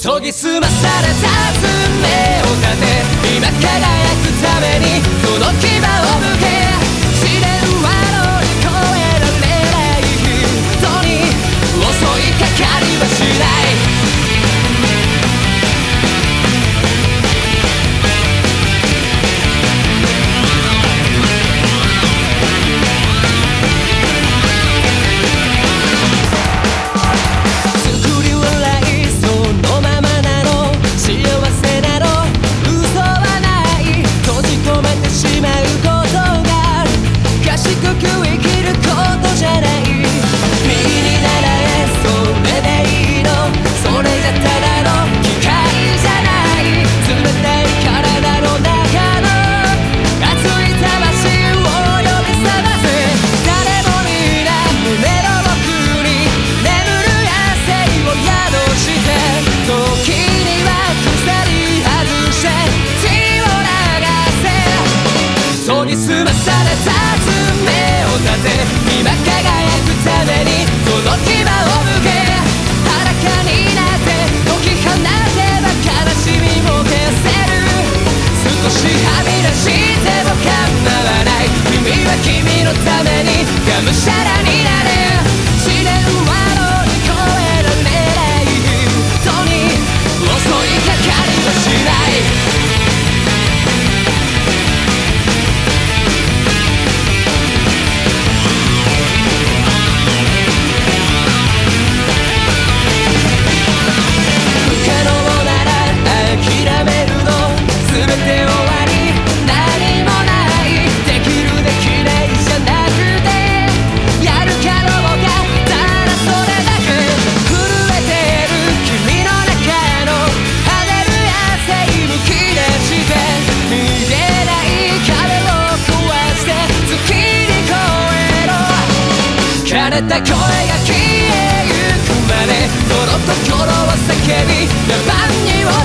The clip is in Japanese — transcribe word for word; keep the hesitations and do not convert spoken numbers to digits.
研ぎ澄まされた爪を立て今輝くためにこの牙を向け試練は乗り越えられない人に襲いかかりはしない研ぎ澄まされた爪を立て今輝くためにこの牙を向け裸になって解き放てば悲しみも消せる少しはみ出しても構わない君は君のためにがむしゃらになれ試練は乗り越えられない人に襲いかかりはしない枯れた声が消えゆくまでこの心を叫び野蛮に踊